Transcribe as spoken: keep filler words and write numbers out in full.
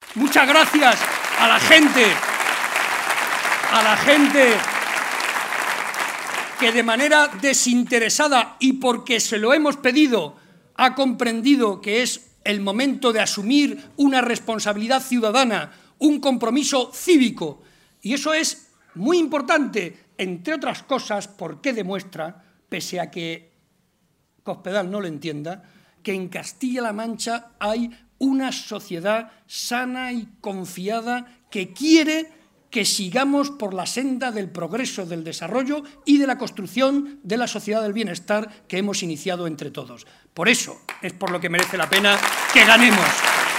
Muchas gracias a la gente, a la gente que de manera desinteresada y porque se lo hemos pedido, ha comprendido que es el momento de asumir una responsabilidad ciudadana, un compromiso cívico. Y eso es muy importante, entre otras cosas, porque demuestra, pese a que Cospedal no lo entienda, que en Castilla-La Mancha hay una sociedad sana y confiada que quiere que sigamos por la senda del progreso, del desarrollo y de la construcción de la sociedad del bienestar que hemos iniciado entre todos. Por eso es por lo que merece la pena que ganemos.